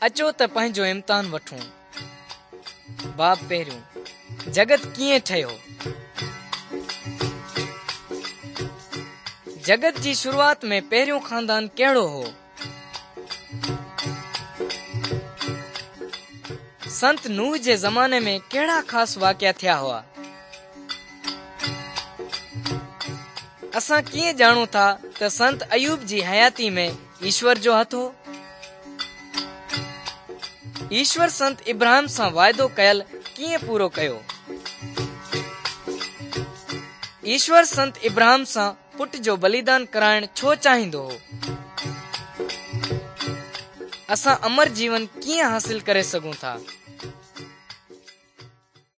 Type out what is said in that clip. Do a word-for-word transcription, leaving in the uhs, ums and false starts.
अचो त पंहिंजो इम्तिहान वठूं। बाब पहिरियों, जगत कीअं ठहियो? जगत जी शुरूआत में पहिरियों खानदान कहिड़ो हो? संत नूह जे ज़माने में कहिड़ा ख़ासि वाक़िया थिया हुआ? असां कीअं ॼाणूं था त संत अयूब जी हयाती में ईश्वर जो हथ हो? ईश्वर संत इब्राहिम सां वाइदो कयल कीअं पूरो कयो? ईश्वर संत इब्राहिम सां पुट जो बलिदान कराइण छो चाहींदो हो? असां अमर जीवन कीअं हासिल करे सघूं था?